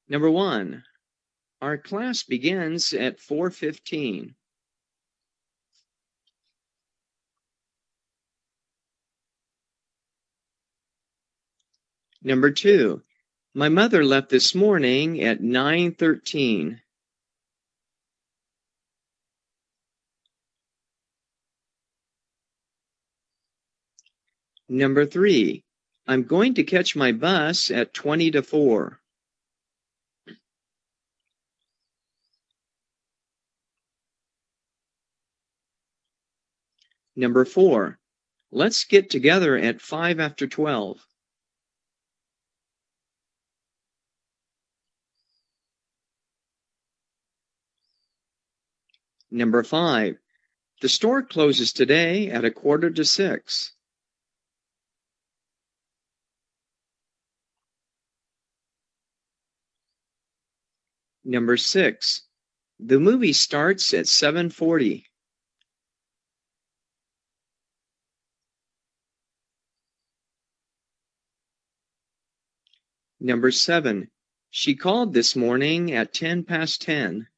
Number 1. Our class begins at 4:15. Number 2. My mother left this morning at 9:13. Number 3. I'm going to catch my bus at 20 to 4. Number 4. Let's get together at 5 after 12. Number 5. The store closes today at 5:45. Number 6. The movie starts at 7:40. Number 7. She called this morning at 10 past 10.